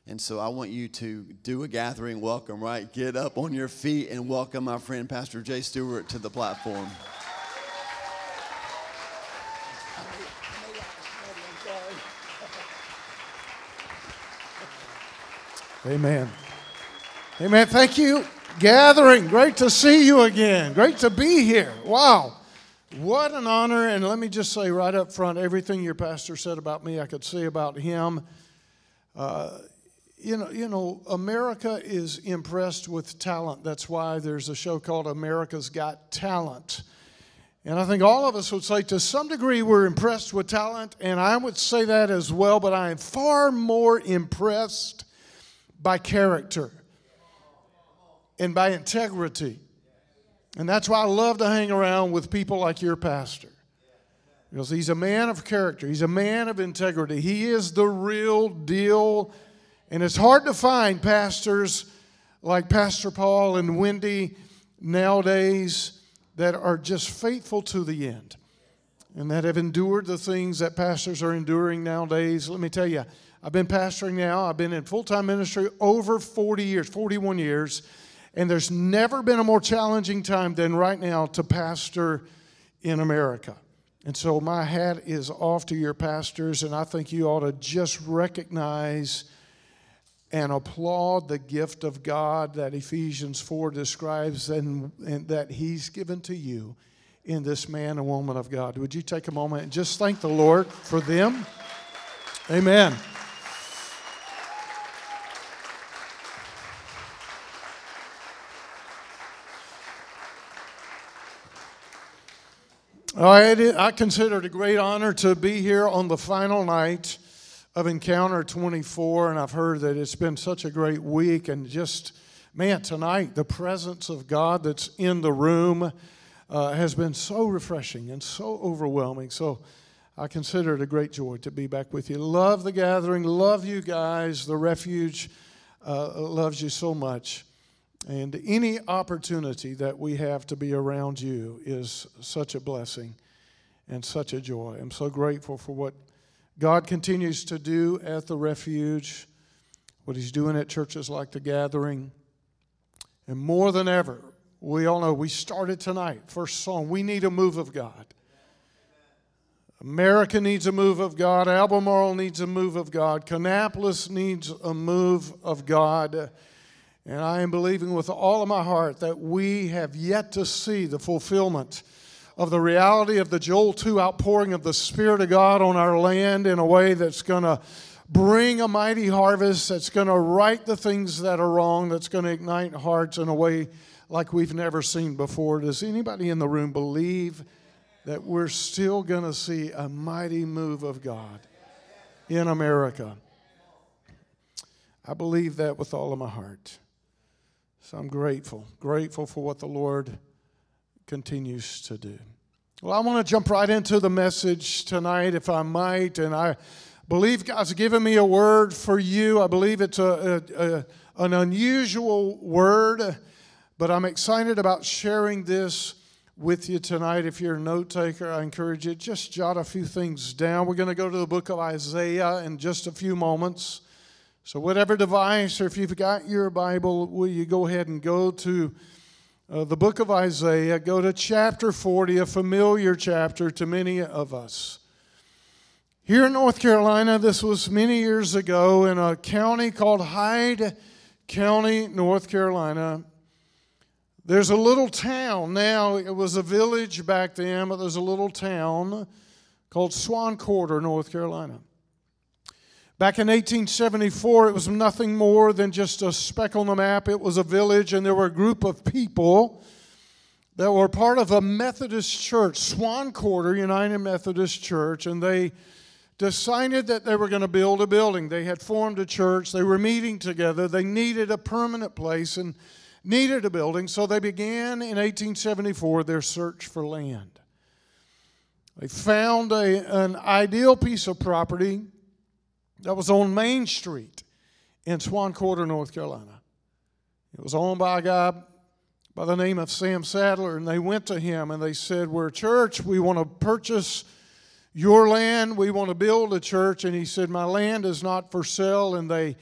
And so I want you to do a gathering welcome, right? Get up on your feet and welcome my friend Pastor Jay Stewart to the platform. Amen. Amen. Thank you, gathering. Great to see you again. Great to be here. Wow. What an honor. And let me just say right up front, everything your pastor said about me, I could say about him. You know, America is impressed with talent. That's why there's a show called America's Got Talent. And I think all of us would say to some degree we're impressed with talent, and I would say that as well, but I am far more impressed by character and by integrity. And that's why I love to hang around with people like your pastor. Because he's a man of character. He's a man of integrity. He is the real deal. And it's hard to find pastors like Pastor Paul and Wendy nowadays that are just faithful to the end and that have endured the things that pastors are enduring nowadays. Let me tell you, I've been pastoring now. I've been in full-time ministry over 40 years, 41 years, and there's never been a more challenging time than right now to pastor in America. And so my hat is off to your pastors, and I think you ought to just recognize and applaud the gift of God that Ephesians 4 describes and that He's given to you in this man and woman of God. Would you take a moment and just thank the Lord for them? Amen. I consider it a great honor to be here on the final night of Encounter 24, and I've heard that it's been such a great week, and just, man, tonight, the presence of God that's in the room has been so refreshing and so overwhelming, so I consider it a great joy to be back with you. Love the gathering, love you guys. The Refuge loves you so much, and any opportunity that we have to be around you is such a blessing and such a joy. I'm so grateful for what God continues to do at the Refuge, what He's doing at churches like the Gathering. And more than ever, we all know, we started tonight, first song, we need a move of God. America needs a move of God. Albemarle needs a move of God. Kannapolis needs a move of God. And I am believing with all of my heart that we have yet to see the fulfillment of the reality of the Joel 2 outpouring of the Spirit of God on our land in a way that's going to bring a mighty harvest, that's going to right the things that are wrong, that's going to ignite hearts in a way like we've never seen before. Does anybody in the room believe that we're still going to see a mighty move of God in America? I believe that with all of my heart. So I'm grateful for what the Lord continues to do. Well, I want to jump right into the message tonight, if I might, and I believe God's given me a word for you. I believe it's an unusual word, but I'm excited about sharing this with you tonight. If you're a note taker, I encourage you, just jot a few things down. We're going to go to the book of Isaiah in just a few moments. So whatever device, or if you've got your Bible, will you go ahead and go to the book of Isaiah, go to chapter 40, a familiar chapter to many of us. Here in North Carolina, this was many years ago in a county called Hyde County, North Carolina. There's a little town now. It was a village back then, but there's a little town called Swan Quarter, North Carolina. Back in 1874, it was nothing more than just a speck on the map. It was a village, and there were a group of people that were part of a Methodist church, Swan Quarter United Methodist Church, and they decided that they were going to build a building. They had formed a church. They were meeting together. They needed a permanent place and needed a building, so they began in 1874 their search for land. They found an ideal piece of property that was on Main Street in Swan Quarter, North Carolina. It was owned by a guy by the name of Sam Sadler, and they went to him and they said, "We're a church. We want to purchase your land. We want to build a church." And he said, "My land is not for sale." And they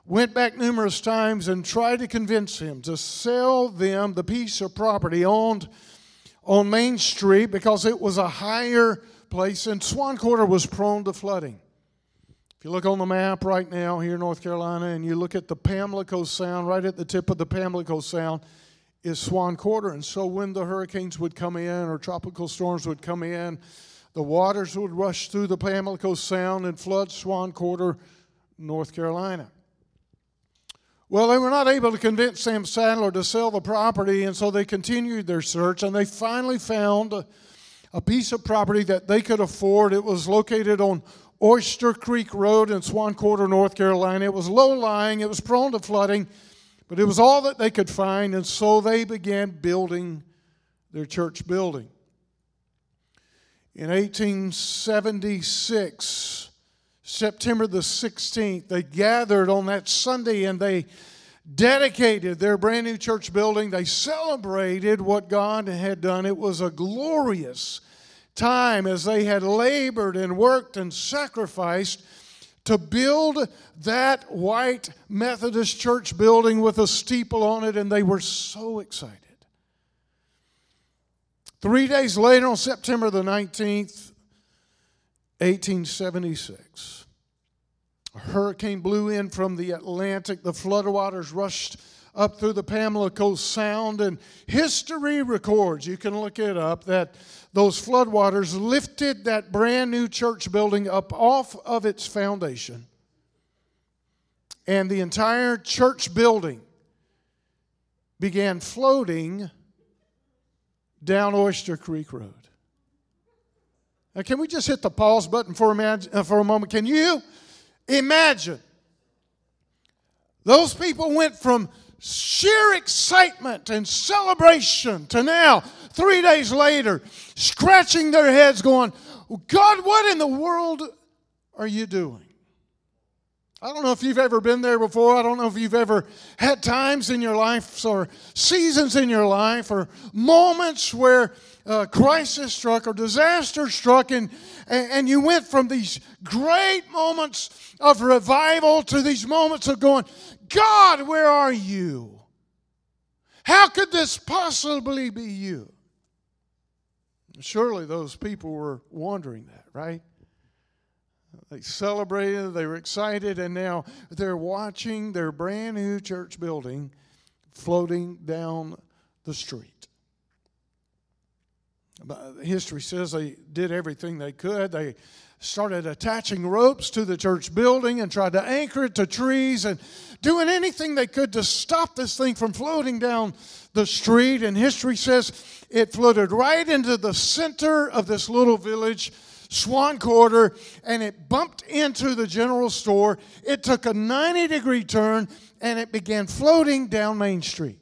went back numerous times and tried to convince him to sell them the piece of property owned on Main Street because it was a higher place, and Swan Quarter was prone to flooding. If you look on the map right now here in North Carolina and you look at the Pamlico Sound, right at the tip of the Pamlico Sound is Swan Quarter. And so when the hurricanes would come in or tropical storms would come in, the waters would rush through the Pamlico Sound and flood Swan Quarter, North Carolina. Well, they were not able to convince Sam Sadler to sell the property, and so they continued their search, and they finally found a piece of property that they could afford. It was located on Oyster Creek Road in Swan Quarter, North Carolina. It was low-lying, it was prone to flooding, but it was all that they could find, and so they began building their church building. In 1876, September the 16th, they gathered on that Sunday and they dedicated their brand new church building. They celebrated what God had done. It was a glorious time as they had labored and worked and sacrificed to build that white Methodist church building with a steeple on it, and they were so excited. 3 days later, on September the 19th, 1876, a hurricane blew in from the Atlantic. The floodwaters rushed up through the Pamlico Sound, and history records, you can look it up, that those floodwaters lifted that brand new church building up off of its foundation. And the entire church building began floating down Oyster Creek Road. Now, can we just hit the pause button for a moment? Can you imagine? Those people went from sheer excitement and celebration to now, 3 days later, scratching their heads going, God, what in the world are you doing? I don't know if you've ever been there before. I don't know if you've ever had times in your life or seasons in your life or moments where crisis struck or disaster struck and you went from these great moments of revival to these moments of going, God, where are you? How could this possibly be you? Surely those people were wondering that, right? They celebrated, they were excited, and now they're watching their brand new church building floating down the street. History says they did everything they could. They started attaching ropes to the church building and tried to anchor it to trees and doing anything they could to stop this thing from floating down the street. And history says it floated right into the center of this little village, Swan Quarter, and it bumped into the general store. It took a 90-degree turn, and it began floating down Main Street.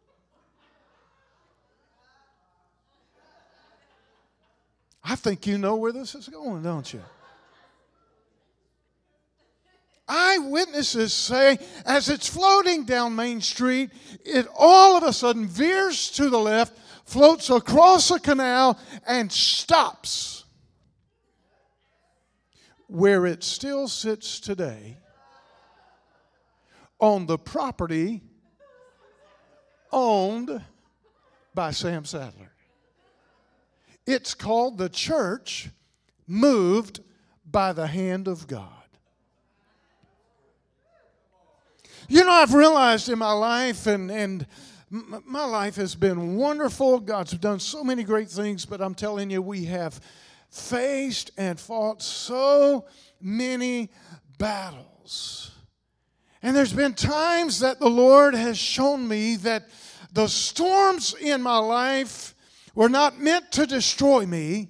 I think you know where this is going, don't you? Eyewitnesses say as it's floating down Main Street, it all of a sudden veers to the left, floats across a canal, and stops where it still sits today on the property owned by Sam Sadler. It's called the church moved by the hand of God. You know, I've realized in my life, and my life has been wonderful. God's done so many great things, but I'm telling you, we have faced and fought so many battles. And there's been times that the Lord has shown me that the storms in my life were not meant to destroy me,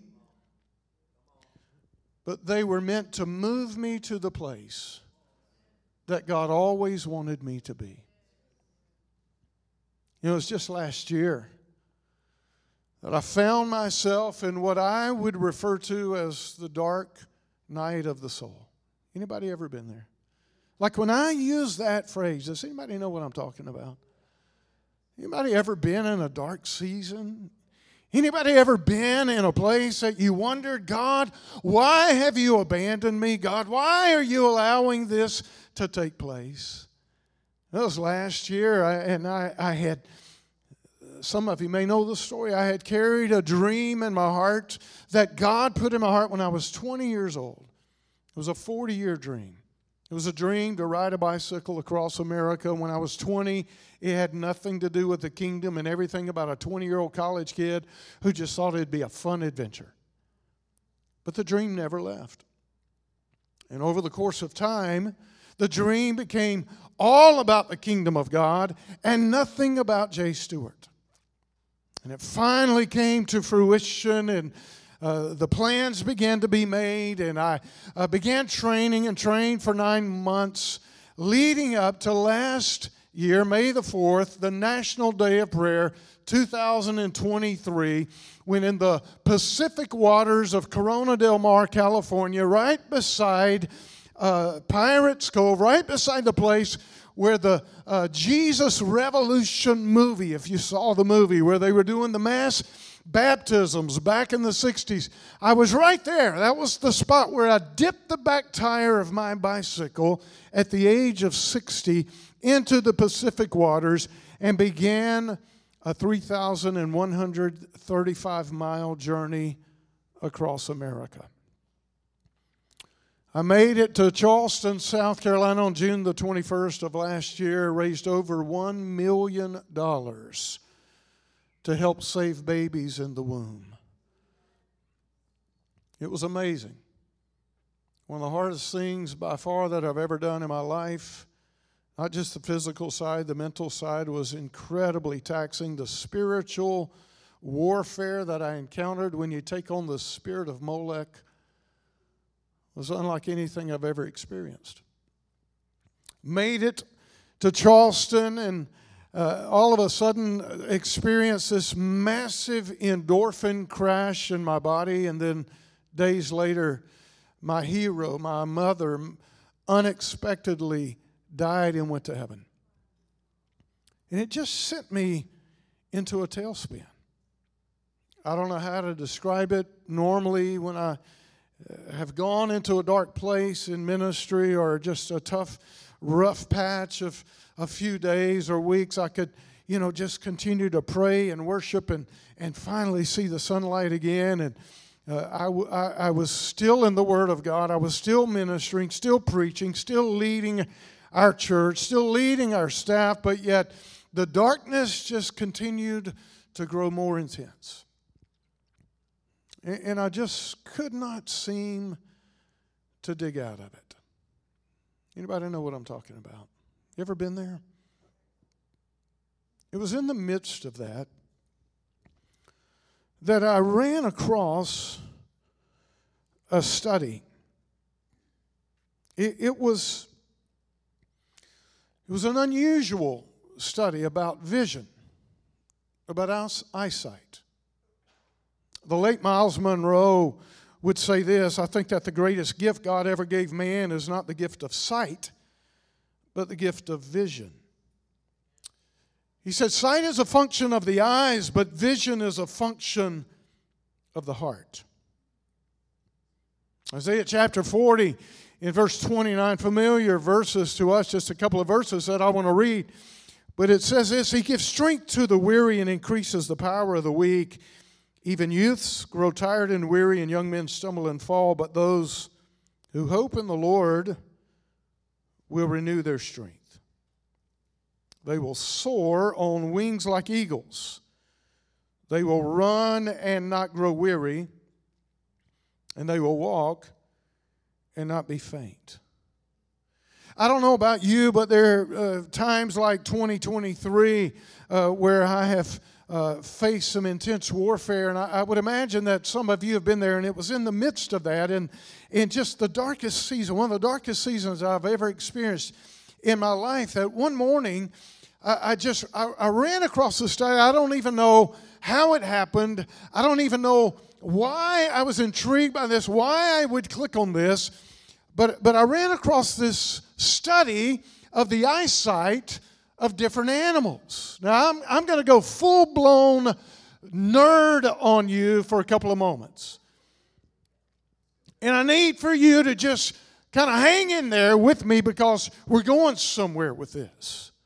but they were meant to move me to the place that God always wanted me to be. You know, it was just last year that I found myself in what I would refer to as the dark night of the soul. Anybody ever been there? Like when I use that phrase, does anybody know what I'm talking about? Anybody ever been in a dark season? Anybody ever been in a place that you wondered, God, why have you abandoned me? God, why are you allowing this to take place? That was last year, I had, some of you may know the story, I had carried a dream in my heart that God put in my heart when I was 20 years old. It was a 40-year dream. It was a dream to ride a bicycle across America. When I was 20, it had nothing to do with the kingdom and everything about a 20-year-old college kid who just thought it'd be a fun adventure. But the dream never left. And over the course of time, the dream became all about the kingdom of God and nothing about Jay Stewart. And it finally came to fruition, and the plans began to be made, and I began training and trained for 9 months leading up to last year, May the 4th, the National Day of Prayer, 2023, when in the Pacific waters of Corona del Mar, California, right beside Pirates Cove, right beside the place where the Jesus Revolution movie, if you saw the movie, where they were doing the mass baptisms back in the 60s. I was right there. That was the spot where I dipped the back tire of my bicycle at the age of 60 into the Pacific waters and began a 3,135-mile journey across America. I made it to Charleston, South Carolina on June the 21st of last year, raised over $1 million to help save babies in the womb. It was amazing. One of the hardest things by far that I've ever done in my life. Not just the physical side, the mental side was incredibly taxing. The spiritual warfare that I encountered when you take on the spirit of Molech was unlike anything I've ever experienced. Made it to Charleston and all of a sudden experienced this massive endorphin crash in my body, and then days later, my hero, my mother, unexpectedly died and went to heaven. And it just sent me into a tailspin. I don't know how to describe it. Normally, when I have gone into a dark place in ministry or just a tough, rough patch of a few days or weeks, I could, just continue to pray and worship and finally see the sunlight again. And I was still in the Word of God. I was still ministering, still preaching, still leading our church, still leading our staff, but yet the darkness just continued to grow more intense. And I just could not seem to dig out of it. Anybody know what I'm talking about? You ever been there? It was in the midst of that I ran across a study. It was an unusual study about vision, about eyesight. The late Miles Monroe would say this: I think that the greatest gift God ever gave man is not the gift of sight, but the gift of vision. He said, sight is a function of the eyes, but vision is a function of the heart. Isaiah chapter 40, in verse 29, familiar verses to us, just a couple of verses that I want to read. But it says this: He gives strength to the weary and increases the power of the weak. Even youths grow tired and weary, and young men stumble and fall. But those who hope in the Lord will renew their strength. They will soar on wings like eagles. They will run and not grow weary, and they will walk and not be faint. I don't know about you, but there are times like 2023 where I have faced some intense warfare, and I would imagine that some of you have been there, and it was in the midst of that, and in just the darkest season, one of the darkest seasons I've ever experienced in my life, that one morning I ran across the study. I don't even know how it happened. I don't even know why I was intrigued by this, why I would click on this, but I ran across this study of the eyesight of different animals. Now, I'm going to go full-blown nerd on you for a couple of moments. And I need for you to just kind of hang in there with me, because we're going somewhere with this.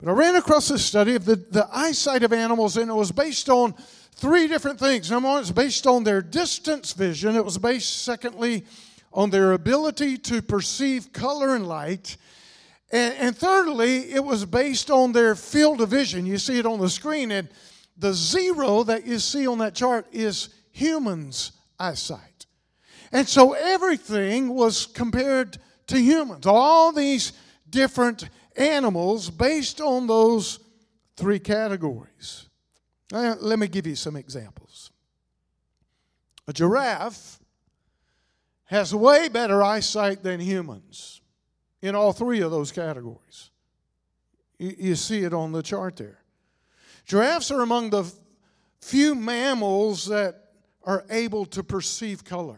But I ran across this study of the eyesight of animals, and it was based on three different things. Number one, it's based on their distance vision. It was based, secondly, on their ability to perceive color and light. And thirdly, it was based on their field of vision. You see it on the screen, and the zero that you see on that chart is humans' eyesight. And so everything was compared to humans. All these different animals based on those three categories. Now, let me give you some examples. A giraffe has way better eyesight than humans in all three of those categories. You see it on the chart there. Giraffes are among the few mammals that are able to perceive color.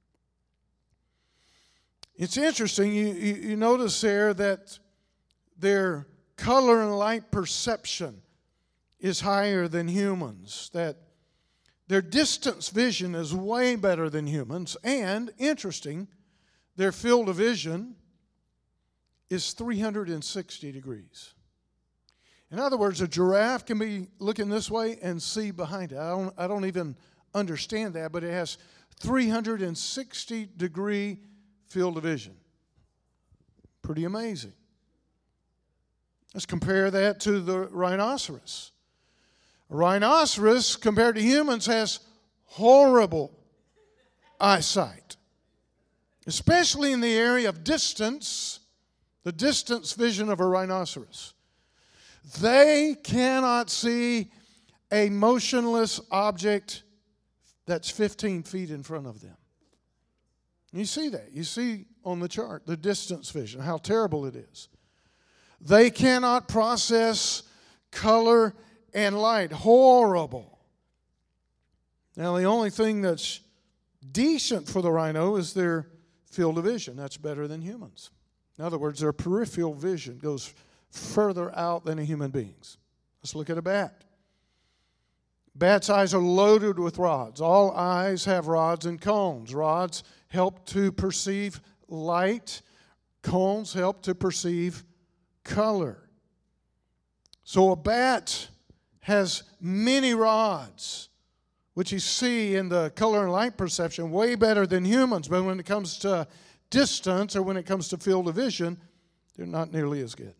It's interesting, you notice there that their color and light perception is higher than humans, that their distance vision is way better than humans, and, interesting, their field of vision is 360 degrees. In other words, a giraffe can be looking this way and see behind it. I don't even understand that, but it has 360-degree field of vision. Pretty amazing. Let's compare that to the rhinoceros. A rhinoceros, compared to humans, has horrible eyesight, especially in the area of distance, the distance vision of a rhinoceros. They cannot see a motionless object that's 15 feet in front of them. You see that. You see on the chart the distance vision, how terrible it is. They cannot process color and light. Horrible. Now, the only thing that's decent for the rhino is their field of vision. That's better than humans. In other words, their peripheral vision goes further out than a human being's. Let's look at a bat. Bats' eyes are loaded with rods. All eyes have rods and cones. Rods help to perceive light. Cones help to perceive color. So a bat has many rods, which you see in the color and light perception, way better than humans. But when it comes to distance or when it comes to field of vision, they're not nearly as good.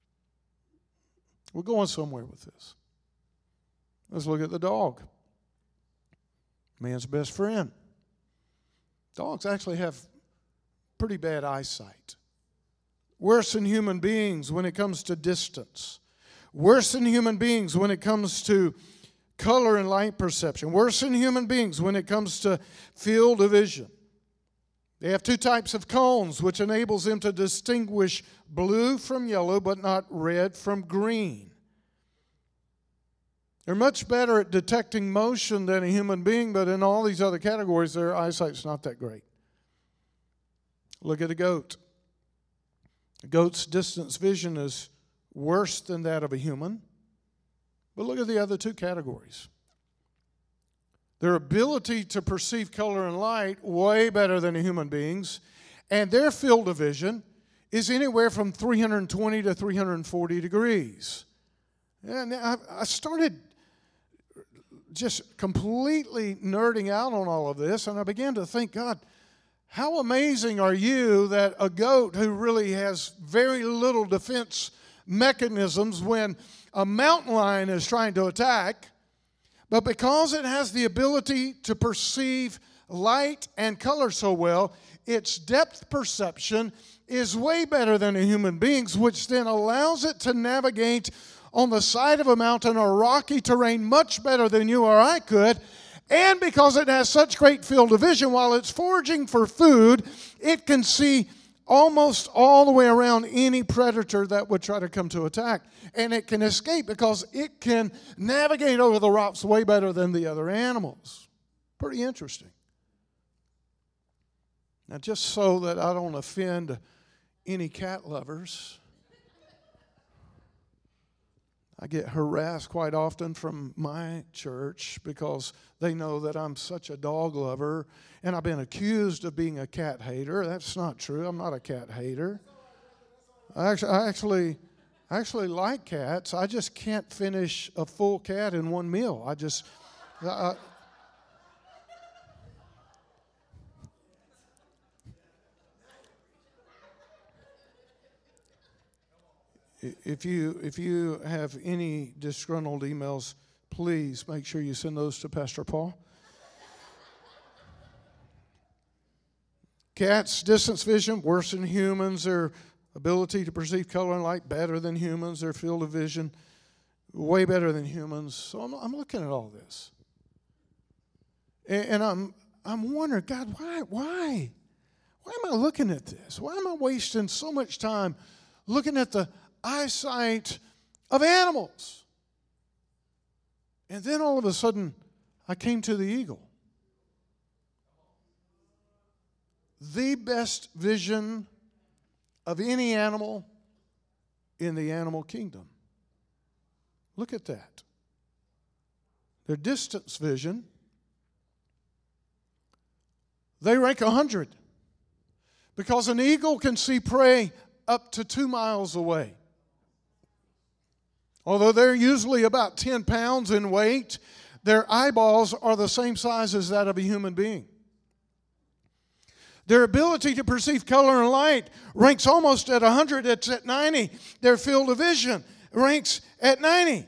We're going somewhere with this. Let's look at the dog. Man's best friend. Dogs actually have pretty bad eyesight. Worse than human beings when it comes to distance. Worse than human beings when it comes to color and light perception. Worse than human beings when it comes to field of vision. They have two types of cones, which enables them to distinguish blue from yellow, but not red from green. They're much better at detecting motion than a human being, but in all these other categories, their eyesight's not that great. Look at a goat. A goat's distance vision is worse than that of a human. But look at the other two categories. Their ability to perceive color and light, way better than a human being's, and their field of vision is anywhere from 320 to 340 degrees. And I started just completely nerding out on all of this, and I began to think, God, how amazing are you that a goat who really has very little defense mechanisms when a mountain lion is trying to attack, but because it has the ability to perceive light and color so well, its depth perception is way better than a human being's, which then allows it to navigate on the side of a mountain or rocky terrain much better than you or I could. And because it has such great field of vision, while it's foraging for food, it can see almost all the way around any predator that would try to come to attack. And it can escape because it can navigate over the rocks way better than the other animals. Pretty interesting. Now, just so that I don't offend any cat lovers, I get harassed quite often from my church because they know that I'm such a dog lover, and I've been accused of being a cat hater. That's not true. I'm not a cat hater. I actually I actually like cats. I just can't finish a full cat in one meal. If you have any disgruntled emails, please make sure you send those to Pastor Paul. Cats' distance vision worse than humans. Their ability to perceive color and light better than humans. Their field of vision way better than humans. So I'm looking at all this, and I'm wondering, God, why am I looking at this? Why am I wasting so much time looking at the eyesight of animals? And then all of a sudden, I came to the eagle. The best vision of any animal in the animal kingdom. Look at that. Their distance vision, they rank 100. Because an eagle can see prey up to 2 miles away. Although they're usually about 10 pounds in weight, their eyeballs are the same size as that of a human being. Their ability to perceive color and light ranks almost at 100. It's at 90. Their field of vision ranks at 90.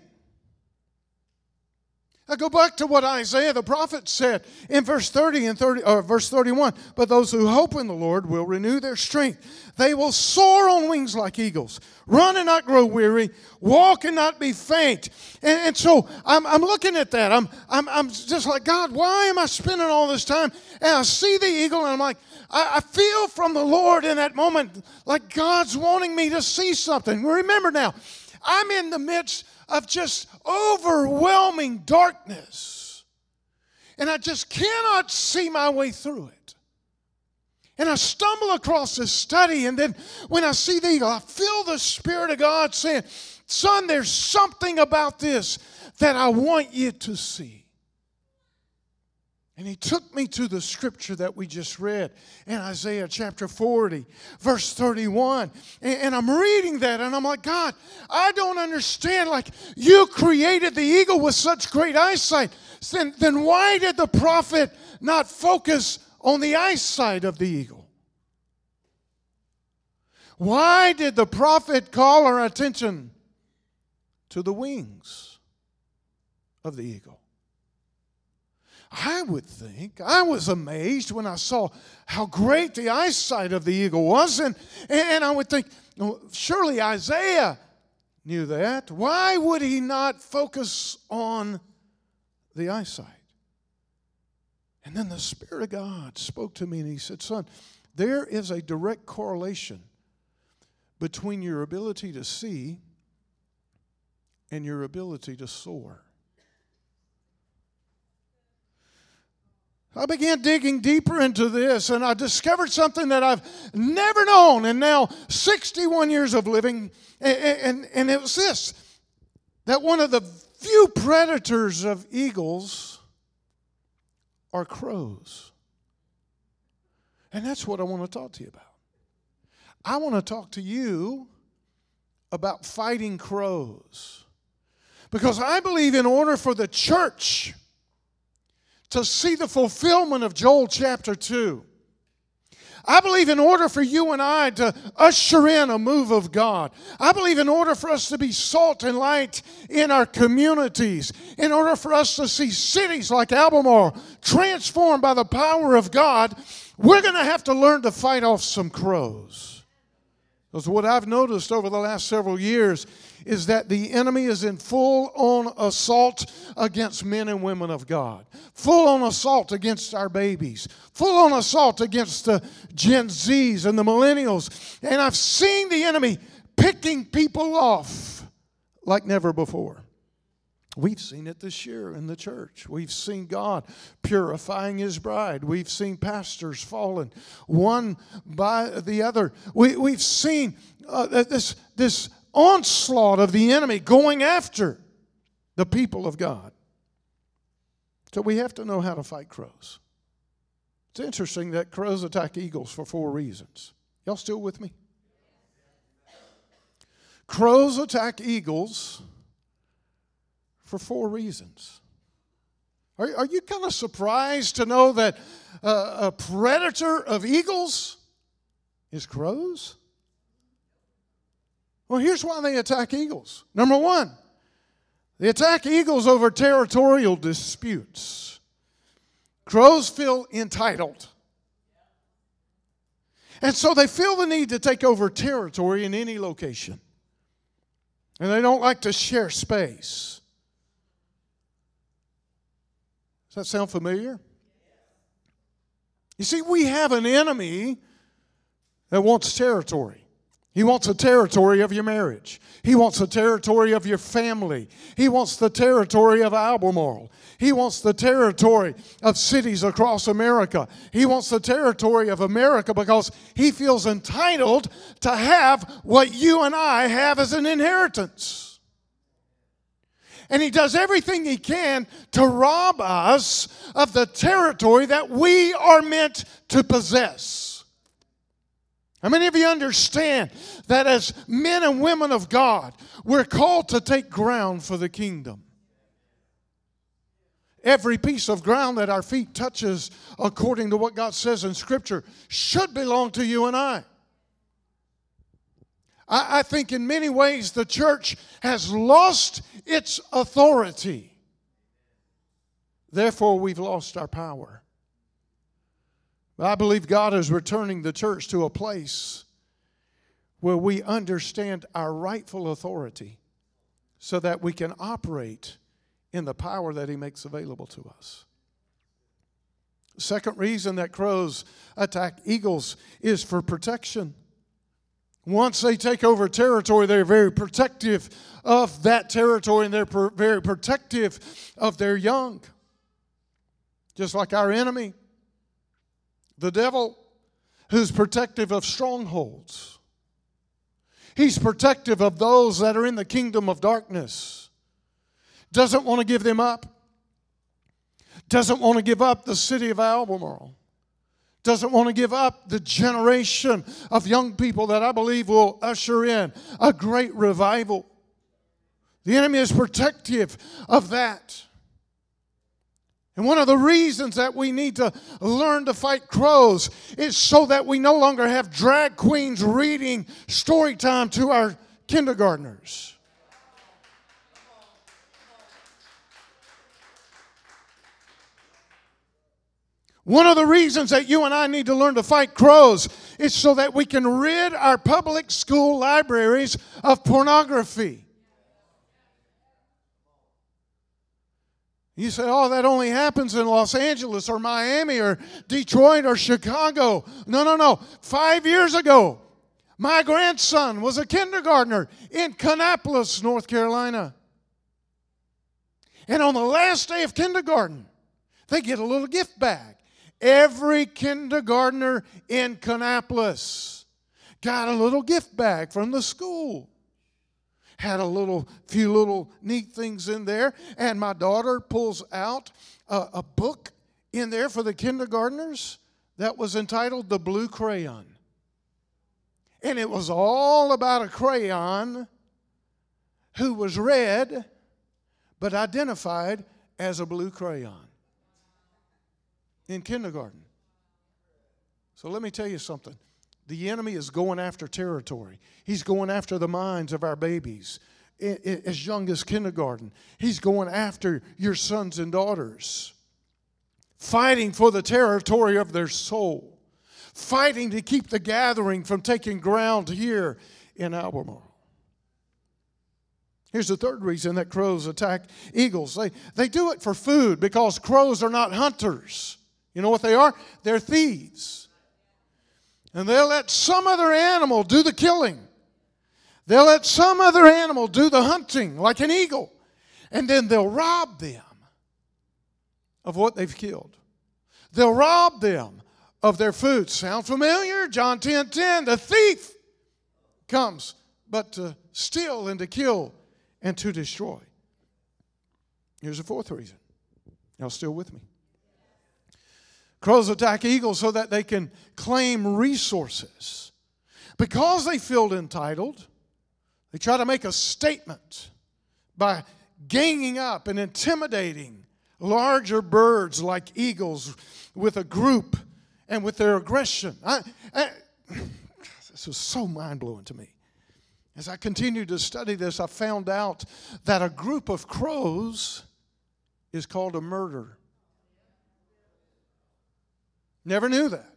I go back to what Isaiah the prophet said in verse 31. But those who hope in the Lord will renew their strength. They will soar on wings like eagles, run and not grow weary, walk and not be faint. And so I'm looking at that. I'm just like, God, why am I spending all this time? And I see the eagle, and I'm like, I feel from the Lord in that moment like God's wanting me to see something. Remember now, I'm in the midst of just overwhelming darkness. And I just cannot see my way through it. And I stumble across this study, and then when I see the eagle, I feel the Spirit of God saying, son, there's something about this that I want you to see. And he took me to the scripture that we just read in Isaiah chapter 40, verse 31. And I'm reading that, and I'm like, God, I don't understand. Like, you created the eagle with such great eyesight. Then why did the prophet not focus on the eyesight of the eagle? Why did the prophet call our attention to the wings of the eagle? I would think, I was amazed when I saw how great the eyesight of the eagle was. And I would think, well, surely Isaiah knew that. Why would he not focus on the eyesight? And then the Spirit of God spoke to me, and he said, son, there is a direct correlation between your ability to see and your ability to soar. I began digging deeper into this, and I discovered something that I've never known, and now 61 years of living, and it was this, that one of the few predators of eagles are crows. And that's what I want to talk to you about. I want to talk to you about fighting crows. Because I believe in order for the church to see the fulfillment of Joel chapter 2, I believe in order for you and I to usher in a move of God, I believe in order for us to be salt and light in our communities, in order for us to see cities like Albemarle transformed by the power of God, we're going to have to learn to fight off some crows. Because what I've noticed over the last several years is that the enemy is in full-on assault against men and women of God. Full-on assault against our babies. Full-on assault against the Gen Zs and the millennials. And I've seen the enemy picking people off like never before. We've seen it this year in the church. We've seen God purifying His bride. We've seen pastors fallen one by the other. We've seen this onslaught of the enemy going after the people of God. So we have to know how to fight crows. It's interesting that crows attack eagles for 4 reasons. Y'all still with me? Crows attack eagles for 4 reasons. Are you kind of surprised to know that a predator of eagles is crows? Well, here's why they attack eagles. Number 1, they attack eagles over territorial disputes. Crows feel entitled. And so they feel the need to take over territory in any location. And they don't like to share space. Does that sound familiar? You see, we have an enemy that wants territory. He wants the territory of your marriage. He wants the territory of your family. He wants the territory of Albemarle. He wants the territory of cities across America. He wants the territory of America because he feels entitled to have what you and I have as an inheritance. And he does everything he can to rob us of the territory that we are meant to possess. How many of you understand that as men and women of God, we're called to take ground for the kingdom? Every piece of ground that our feet touches, according to what God says in Scripture, should belong to you and I. I think in many ways the church has lost its authority. Therefore, we've lost our power. But I believe God is returning the church to a place where we understand our rightful authority so that we can operate in the power that He makes available to us. The second reason that crows attack eagles is for protection. Once they take over territory, they're very protective of that territory, and they're very protective of their young. Just like our enemy, the devil, who's protective of strongholds. He's protective of those that are in the kingdom of darkness. Doesn't want to give them up. Doesn't want to give up the city of Albemarle. Doesn't want to give up the generation of young people that I believe will usher in a great revival. The enemy is protective of that. And one of the reasons that we need to learn to fight crows is so that we no longer have drag queens reading story time to our kindergartners. One of the reasons that you and I need to learn to fight crows is so that we can rid our public school libraries of pornography. You say, oh, that only happens in Los Angeles or Miami or Detroit or Chicago. No. 5 years ago, my grandson was a kindergartner in Kannapolis, North Carolina. And on the last day of kindergarten, they get a little gift bag. Every kindergartner in Kannapolis got a little gift bag from the school. Had a few little neat things in there. And my daughter pulls out a book in there for the kindergartners that was entitled The Blue Crayon. And it was all about a crayon who was red but identified as a blue crayon. In kindergarten. So let me tell you something. The enemy is going after territory. He's going after the minds of our babies as young as kindergarten. He's going after your sons and daughters. Fighting for the territory of their soul. Fighting to keep the gathering from taking ground here in Albemarle. Here's the third reason that crows attack eagles. They do it for food because crows are not hunters. You know what they are? They're thieves. And they'll let some other animal do the killing. They'll let some other animal do the hunting, like an eagle. And then they'll rob them of what they've killed. They'll rob them of their food. Sound familiar? John 10:10. The thief comes but to steal and to kill and to destroy. Here's a fourth reason. Y'all still with me? Crows attack eagles so that they can claim resources. Because they feel entitled, They try to make a statement by ganging up and intimidating larger birds like eagles with a group and with their aggression. This was so mind-blowing to me. As I continued to study this, I found out that a group of crows is called a murder. Never knew that.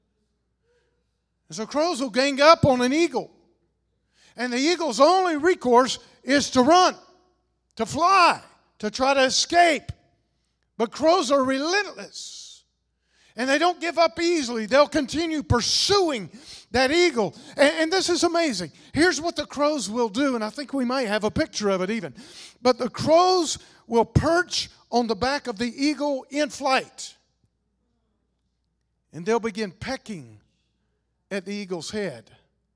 And so crows will gang up on an eagle. And the eagle's only recourse is to run, to fly, to try to escape. But crows are relentless. And they don't give up easily. They'll continue pursuing that eagle. And this is amazing. Here's what the crows will do, and I think we might have a picture of it even. But the crows will perch on the back of the eagle in flight. And they'll begin pecking at the eagle's head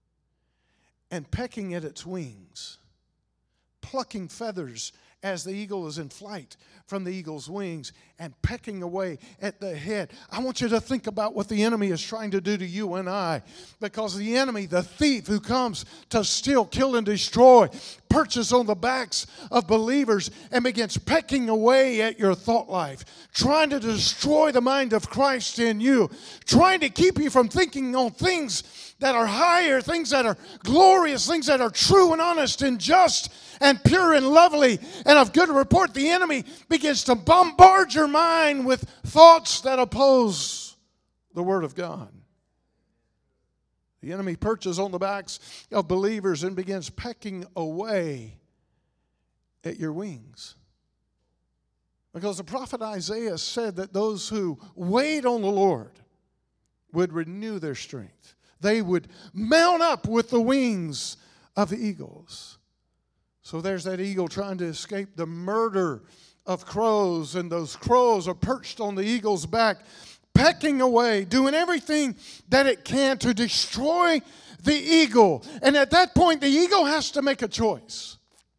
and pecking at its wings, plucking feathers as the eagle is in flight from the eagle's wings and pecking away at the head. I want you to think about what the enemy is trying to do to you and I, because the enemy, the thief who comes to steal, kill, and destroy, perches on the backs of believers and begins pecking away at your thought life, trying to destroy the mind of Christ in you, trying to keep you from thinking on things that are higher, things that are glorious, things that are true and honest and just and pure and lovely and of good report. The enemy begins to bombard your mind with thoughts that oppose the Word of God. The enemy perches on the backs of believers and begins pecking away at your wings. Because the prophet Isaiah said that those who wait on the Lord would renew their strength. They would mount up with the wings of the eagles. So there's that eagle trying to escape the murder of crows, and those crows are perched on the eagle's back, pecking away, doing everything that it can to destroy the eagle. And at that point, the eagle has to make a choice.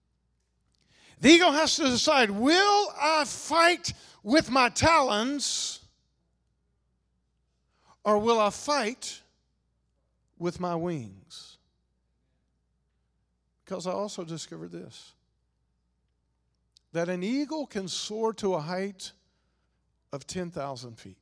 The eagle has to decide, will I fight with my talons, or will I fight with my wings? Because I also discovered this, that an eagle can soar to a height of 10,000 feet.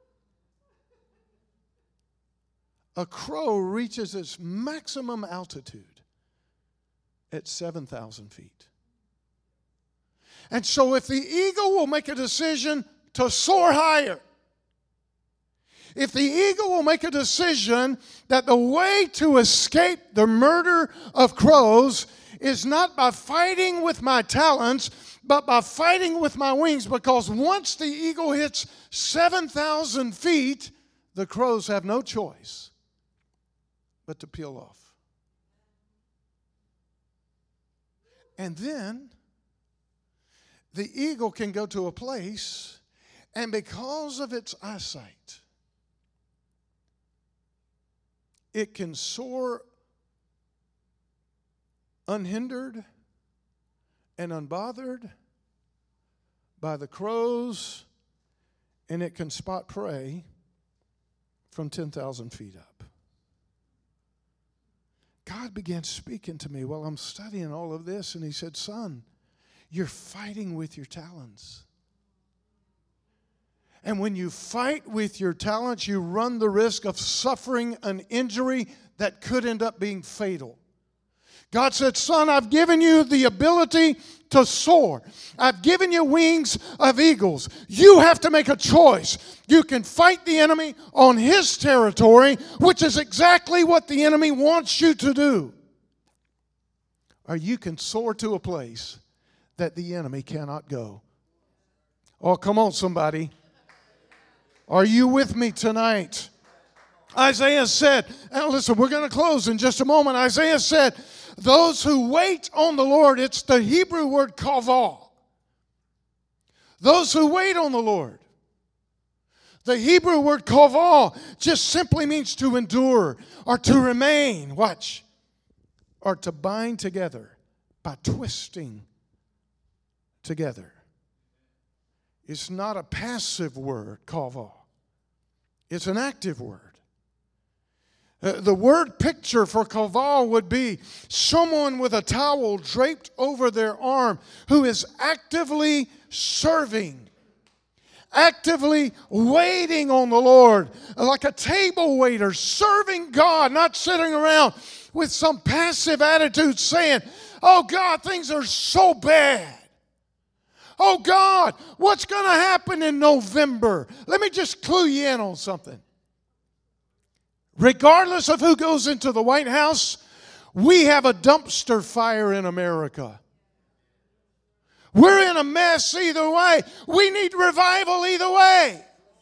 A crow reaches its maximum altitude at 7,000 feet. And so if the eagle will make a decision to soar higher, if the eagle will make a decision that the way to escape the murder of crows is not by fighting with my talons, but by fighting with my wings, because once the eagle hits 7,000 feet, the crows have no choice but to peel off. And then the eagle can go to a place, and because of its eyesight, it can soar unhindered and unbothered by the crows, and it can spot prey from 10,000 feet up. God began speaking to me while I'm studying all of this, and he said, son, you're fighting with your talons. And when you fight with your talents, you run the risk of suffering an injury that could end up being fatal. God said, son, I've given you the ability to soar. I've given you wings of eagles. You have to make a choice. You can fight the enemy on his territory, which is exactly what the enemy wants you to do. Or you can soar to a place that the enemy cannot go. Oh, come on, somebody. Are you with me tonight? Isaiah said, and listen, we're going to close in just a moment. Isaiah said, those who wait on the Lord, it's the Hebrew word kavah. Those who wait on the Lord. The Hebrew word kavah just simply means to endure or to remain. Watch. Or to bind together by twisting together. It's not a passive word, kavah. It's an active word. The word picture for kavah would be someone with a towel draped over their arm who is actively serving, actively waiting on the Lord, like a table waiter, serving God, not sitting around with some passive attitude saying, oh God, things are so bad. Oh God, what's going to happen in November? Let me just clue you in on something. Regardless of who goes into the White House, we have a dumpster fire in America. We're in a mess either way. We need revival either way.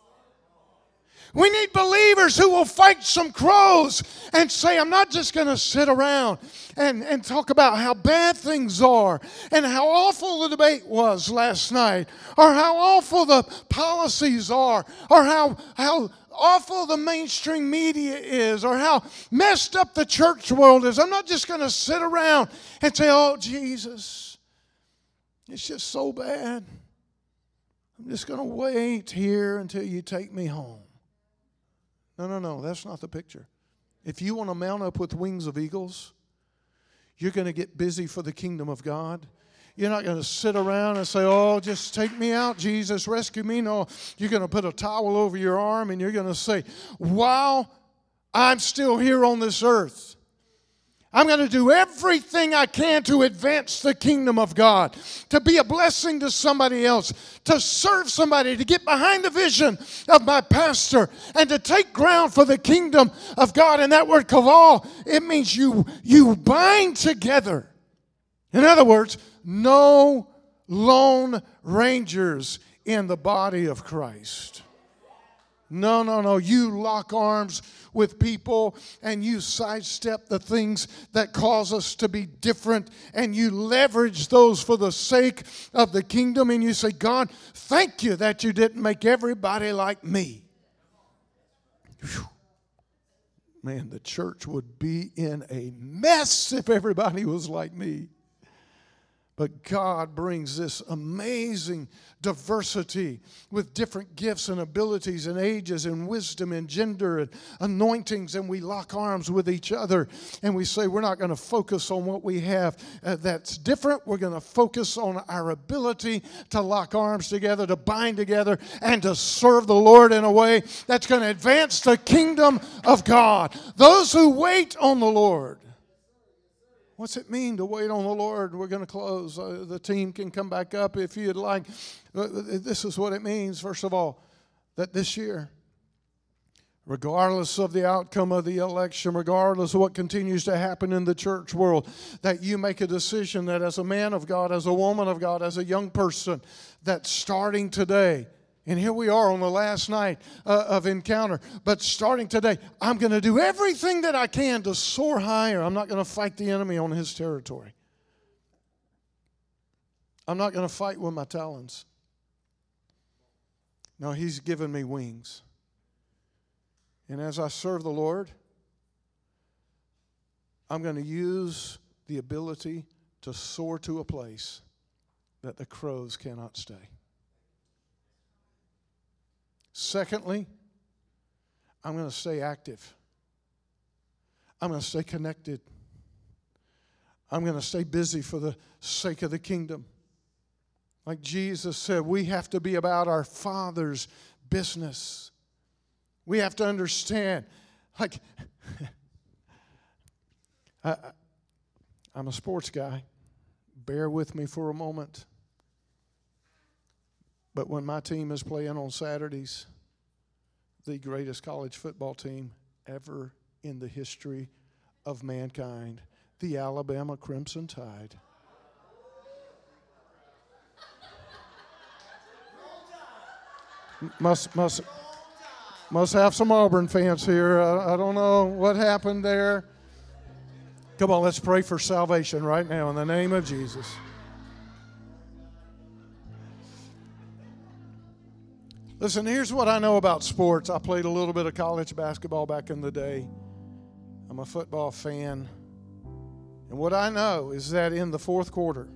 We need believers who will fight some crows and say, I'm not just going to sit around and talk about how bad things are and how awful the debate was last night, or how awful the policies are, or how awful the mainstream media is, or how messed up the church world is. I'm not just going to sit around and say, oh, Jesus, it's just so bad. I'm just going to wait here until you take me home. No, that's not the picture. If you want to mount up with wings of eagles, you're going to get busy for the kingdom of God. You're not going to sit around and say, oh, just take me out, Jesus, rescue me. No, you're going to put a towel over your arm and you're going to say, while I'm still here on this earth, I'm going to do everything I can to advance the kingdom of God, to be a blessing to somebody else, to serve somebody, to get behind the vision of my pastor, and to take ground for the kingdom of God. And that word kavah, it means you bind together. In other words, no lone rangers in the body of Christ. No. You lock arms with people and you sidestep the things that cause us to be different, and you leverage those for the sake of the kingdom, and you say, God, thank you that you didn't make everybody like me. Whew. Man, the church would be in a mess if everybody was like me. But God brings this amazing diversity with different gifts and abilities and ages and wisdom and gender and anointings, and we lock arms with each other and we say we're not going to focus on what we have that's different. We're going to focus on our ability to lock arms together, to bind together, and to serve the Lord in a way that's going to advance the kingdom of God. Those who wait on the Lord. What's it mean to wait on the Lord? We're going to close. The team can come back up if you'd like. This is what it means, first of all, that this year, regardless of the outcome of the election, regardless of what continues to happen in the church world, that you make a decision that as a man of God, as a woman of God, as a young person, that starting today, and here we are on the last night of Encounter. But starting today, I'm going to do everything that I can to soar higher. I'm not going to fight the enemy on his territory. I'm not going to fight with my talons. No, he's given me wings. And as I serve the Lord, I'm going to use the ability to soar to a place that the crows cannot stay. Secondly, I'm going to stay active. I'm going to stay connected. I'm going to stay busy for the sake of the kingdom. Like Jesus said, we have to be about our Father's business. We have to understand, like, I'm a sports guy. Bear with me for a moment. But when my team is playing on Saturdays, the greatest college football team ever in the history of mankind, the Alabama Crimson Tide. Must have some Auburn fans here. I don't know what happened there. Come on, let's pray for salvation right now in the name of Jesus. Listen, here's what I know about sports. I played a little bit of college basketball back in the day. I'm a football fan. And what I know is that in the fourth quarter,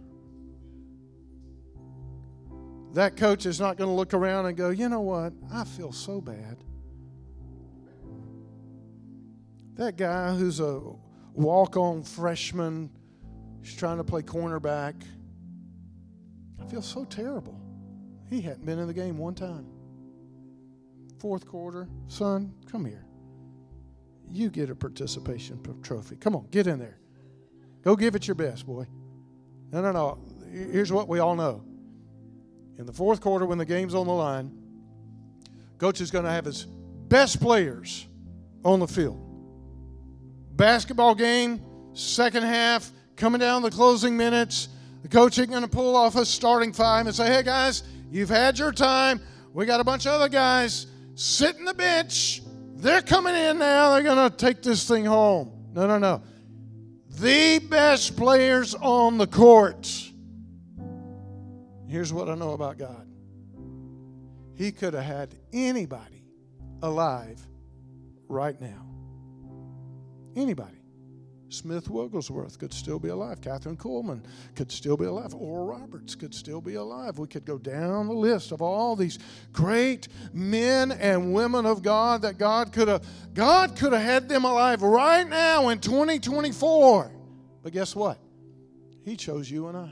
that coach is not going to look around and go, you know what, I feel so bad. That guy who's a walk-on freshman, he's trying to play cornerback. I feel so terrible. He hadn't been in the game one time. Fourth quarter, son, come here. You get a participation trophy. Come on, get in there. Go give it your best, boy. No. Here's what we all know. In the fourth quarter, when the game's on the line, coach is going to have his best players on the field. Basketball game, second half, coming down the closing minutes. The coach ain't going to pull off a starting five and say, hey, guys, you've had your time. We got a bunch of other guys sitting the bench. They're coming in now. They're going to take this thing home. No. The best players on the court. Here's what I know about God. He could have had anybody alive right now. Anybody. Smith Wigglesworth could still be alive. Catherine Kuhlman could still be alive. Oral Roberts could still be alive. We could go down the list of all these great men and women of God that God could have had them alive right now in 2024. But guess what? He chose you and I.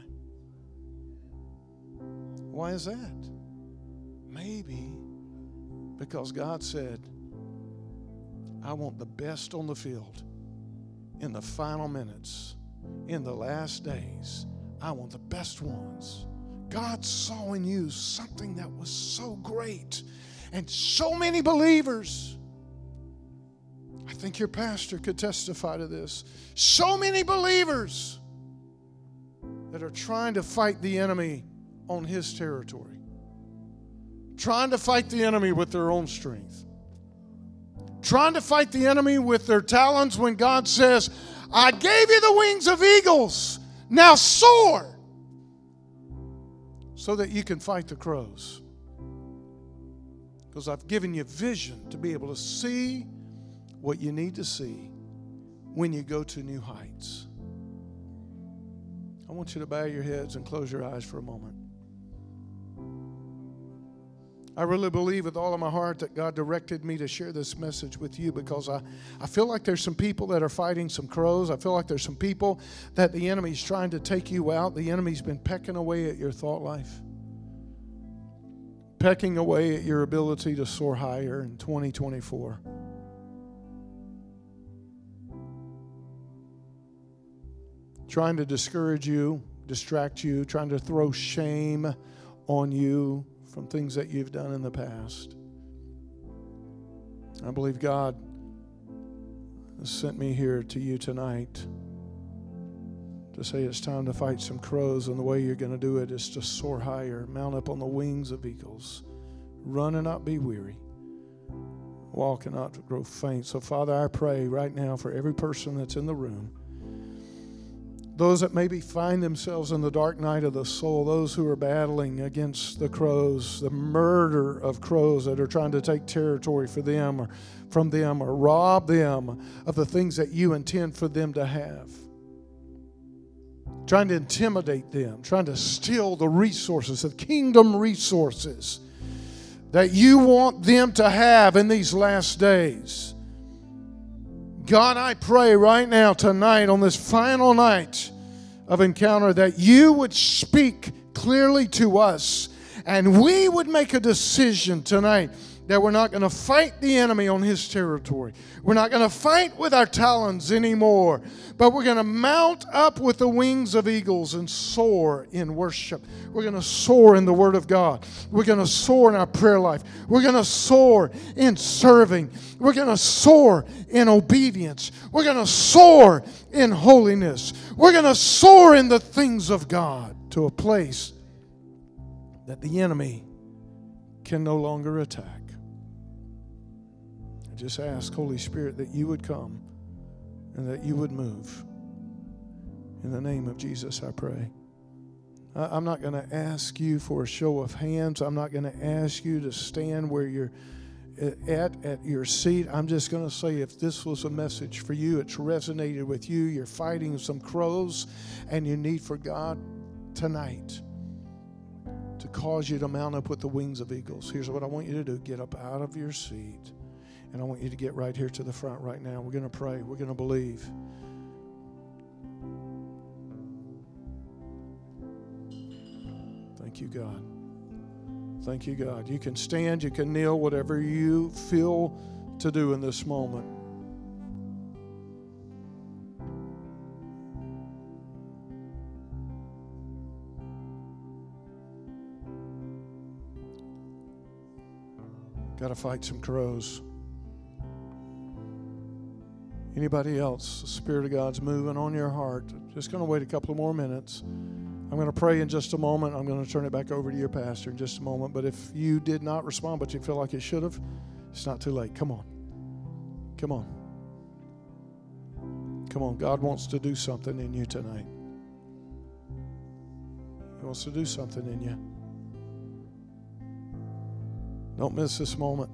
Why is that? Maybe because God said, I want the best on the field. In the final minutes, in the last days, I want the best ones. God saw in you something that was so great, and so many believers. I think your pastor could testify to this. So many believers that are trying to fight the enemy on his territory, trying to fight the enemy with their own strength. Trying to fight the enemy with their talons when God says, I gave you the wings of eagles. Now soar so that you can fight the crows. Because I've given you vision to be able to see what you need to see when you go to new heights. I want you to bow your heads and close your eyes for a moment. I really believe with all of my heart that God directed me to share this message with you because I feel like there's some people that are fighting some crows. I feel like there's some people that the enemy's trying to take you out. The enemy's been pecking away at your thought life, pecking away at your ability to soar higher in 2024. Trying to discourage you, distract you, trying to throw shame on you from things that you've done in the past. I believe God has sent me here to you tonight to say it's time to fight some crows, and the way you're going to do it is to soar higher, mount up on the wings of eagles, run and not be weary, walk and not grow faint. So, Father, I pray right now for every person that's in the room, those that maybe find themselves in the dark night of the soul, those who are battling against the crows, the murder of crows that are trying to take territory for them or from them or rob them of the things that you intend for them to have. Trying to intimidate them, trying to steal the resources, the kingdom resources that you want them to have in these last days. God, I pray right now, tonight, on this final night of encounter, that you would speak clearly to us and we would make a decision tonight that we're not going to fight the enemy on his territory. We're not going to fight with our talons anymore, but we're going to mount up with the wings of eagles and soar in worship. We're going to soar in the Word of God. We're going to soar in our prayer life. We're going to soar in serving. We're going to soar in obedience. We're going to soar in holiness. We're going to soar in the things of God to a place that the enemy can no longer attack. Just ask, Holy Spirit, that you would come and that you would move. In the name of Jesus, I pray. I'm not going to ask you for a show of hands. I'm not going to ask you to stand where you're at your seat. I'm just going to say, if this was a message for you, it's resonated with you, you're fighting some crows, and you need for God tonight to cause you to mount up with the wings of eagles. Here's what I want you to do. Get up out of your seat And I want you to get right here to the front right now. We're going to pray. We're going to believe. Thank you, God. Thank you, God. You can stand, you can kneel, whatever you feel to do in this moment. Got to fight some crows. Anybody else? The Spirit of God's moving on your heart. Just going to wait a couple of more minutes. I'm going to pray in just a moment. I'm going to turn it back over to your pastor in just a moment. But if you did not respond, but you feel like you should have, it's not too late. Come on. Come on. Come on. God wants to do something in you tonight. He wants to do something in you. Don't miss this moment.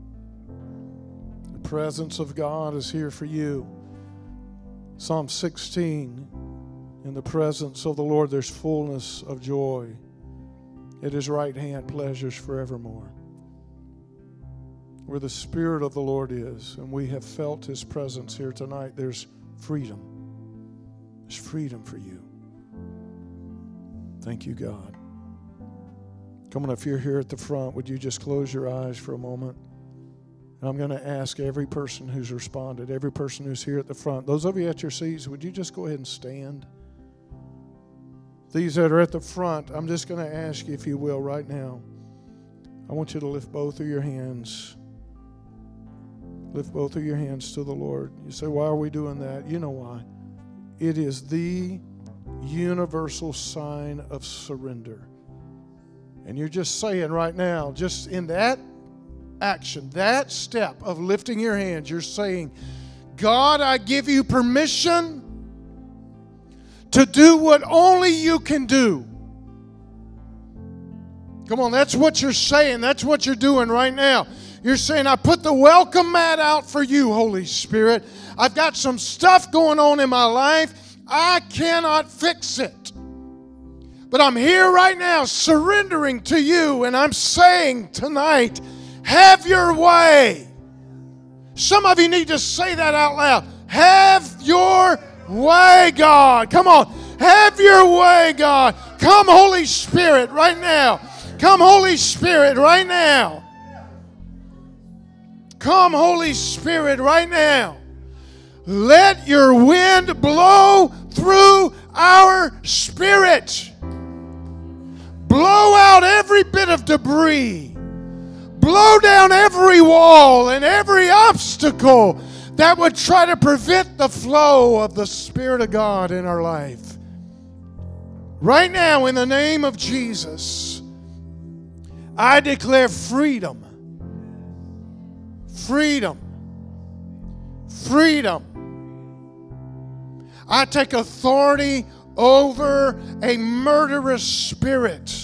The presence of God is here for you. Psalm 16, in the presence of the Lord there's fullness of joy. At His right hand pleasures forevermore. Where the Spirit of the Lord is, and we have felt His presence here tonight, there's freedom. There's freedom for you. Thank you, God. Come on, if you're here at the front, would you just close your eyes for a moment? And I'm going to ask every person who's responded, every person who's here at the front, those of you at your seats, would you just go ahead and stand? These that are at the front, I'm just going to ask you, if you will, right now, I want you to lift both of your hands. Lift both of your hands to the Lord. You say, why are we doing that? You know why. It is the universal sign of surrender. And you're just saying right now, just in that action, that step of lifting your hands, you're saying, God, I give you permission to do what only you can do. Come on, that's what you're saying. That's what you're doing right now. You're saying, I put the welcome mat out for you, Holy Spirit. I've got some stuff going on in my life. I cannot fix it. But I'm here right now surrendering to you, and I'm saying tonight, have your way. Some of you need to say that out loud. Have your way, God. Come on. Have your way, God. Come, Holy Spirit, right now. Come, Holy Spirit, right now. Come, Holy Spirit, right now. Let your wind blow through our spirit. Blow out every bit of debris. Blow down every wall and every obstacle that would try to prevent the flow of the Spirit of God in our life. Right now, in the name of Jesus, I declare freedom. Freedom. Freedom. I take authority over a murderous spirit.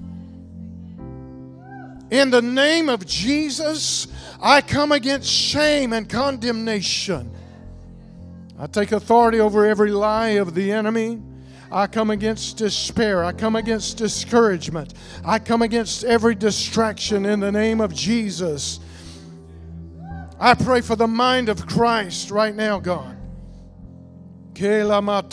In the name of Jesus, I come against shame and condemnation. I take authority over every lie of the enemy. I come against despair. I come against discouragement. I come against every distraction in the name of Jesus. I pray for the mind of Christ right now, God. I'm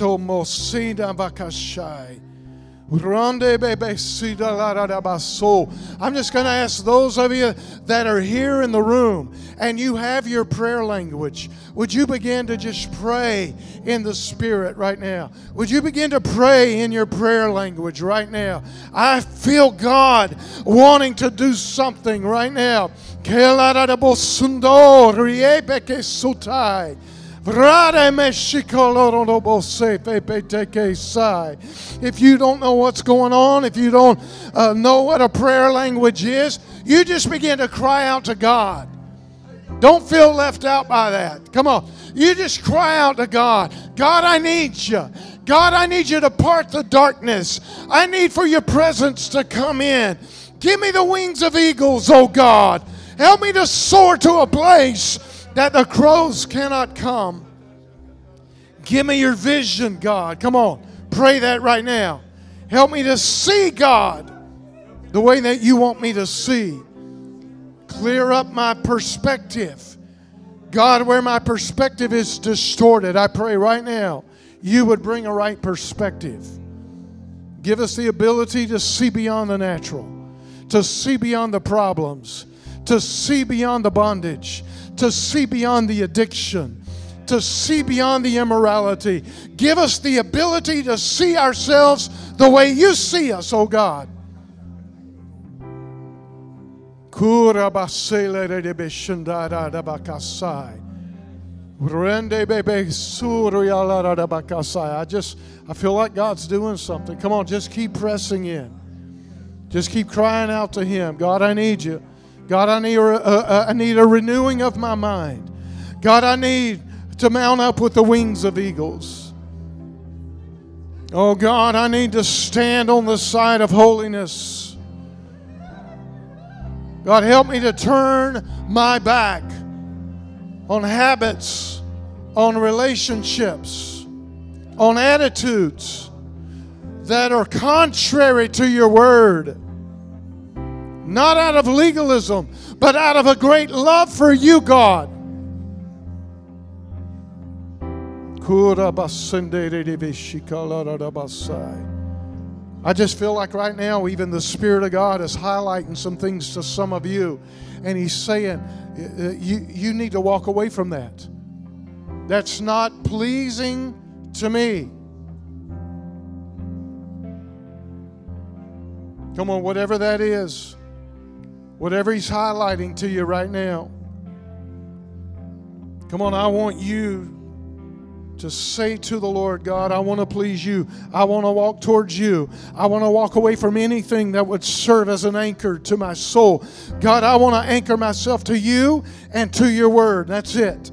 just going to ask those of you that are here in the room and you have your prayer language, would you begin to just pray in the Spirit right now? Would you begin to pray in your prayer language right now? I feel God wanting to do something right now. If you don't know what's going on, if you don't know what a prayer language is, you just begin to cry out to God. Don't feel left out by that. Come on. You just cry out to God. God, I need you. God, I need you to part the darkness. I need for your presence to come in. Give me the wings of eagles, oh God. Help me to soar to a place that the crows cannot come. Give me your vision, God. Come on. Pray that right now. Help me to see, God, the way that you want me to see. Clear up my perspective God, where my perspective is distorted, I pray right now you would bring a right perspective. Give us the ability to see beyond the natural, to see beyond the problems, to see beyond the bondage, to see beyond the addiction, to see beyond the immorality. Give us the ability to see ourselves the way you see us, oh God. I feel like God's doing something. Come on, just keep pressing in. Just keep crying out to Him. God, I need you. God, I need a renewing of my mind. God, I need to mount up with the wings of eagles. Oh God, I need to stand on the side of holiness. God, help me to turn my back on habits, on relationships, on attitudes that are contrary to your word. Not out of legalism, but out of a great love for you, God. I just feel like right now, even the Spirit of God is highlighting some things to some of you. And He's saying, you need to walk away from that. That's not pleasing to me. Come on, whatever that is, whatever He's highlighting to you right now. Come on, I want you to say to the Lord, God, I want to please you. I want to walk towards you. I want to walk away from anything that would serve as an anchor to my soul. God, I want to anchor myself to you and to your word. That's it.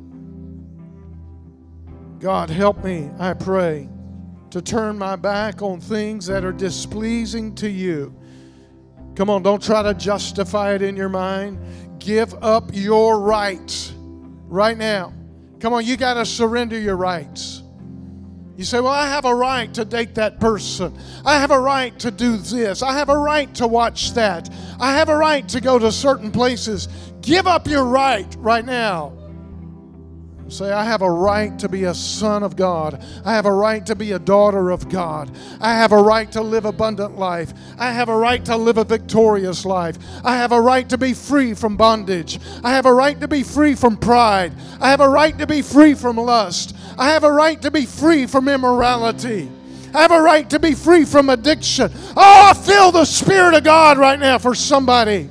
God, help me, I pray, to turn my back on things that are displeasing to you. Come on, don't try to justify it in your mind. Give up your rights right now. Come on, you got to surrender your rights. You say, well, I have a right to date that person. I have a right to do this. I have a right to watch that. I have a right to go to certain places. Give up your right now. Say, I have a right to be a son of God. I have a right to be a daughter of God. I have a right to live abundant life. I have a right to live a victorious life. I have a right to be free from bondage. I have a right to be free from pride. I have a right to be free from lust. I have a right to be free from immorality. I have a right to be free from addiction. Oh, I feel the Spirit of God right now for somebody.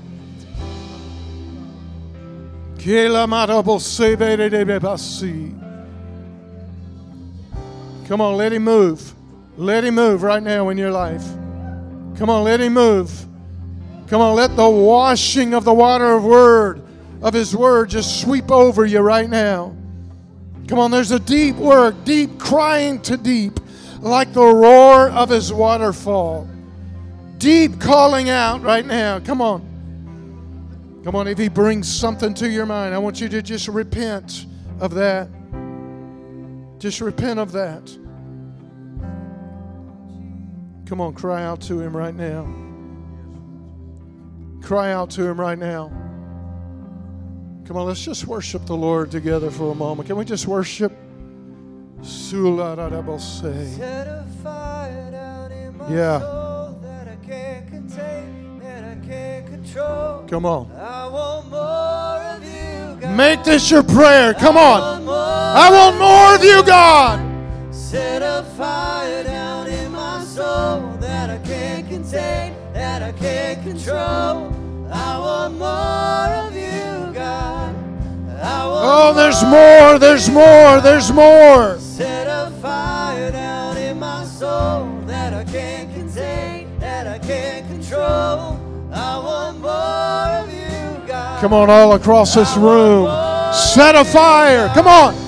Come on, let Him move. Let Him move right now in your life. Come on, let Him move. Come on, let the washing of the water of His Word just sweep over you right now. Come on, there's a deep work, deep crying to deep, like the roar of His waterfall. Deep calling out right now. Come on. Come on, if He brings something to your mind, I want you to just repent of that. Just repent of that. Come on, cry out to Him right now. Cry out to Him right now. Come on, let's just worship the Lord together for a moment. Can we just worship? Set a fire down in my soul that I can't contain, that I can't control. Come on. I want more of you, God. Make this your prayer. Come on. I want more of you, God. Set a fire down in my soul that I can't contain, that I can't control. I want more of you, God. Oh, there's more, there's more, there's more. Set a fire down in my soul that I can't contain, that I can't control. I want more of you, God. Come on, all across this room. Set a fire. Come on.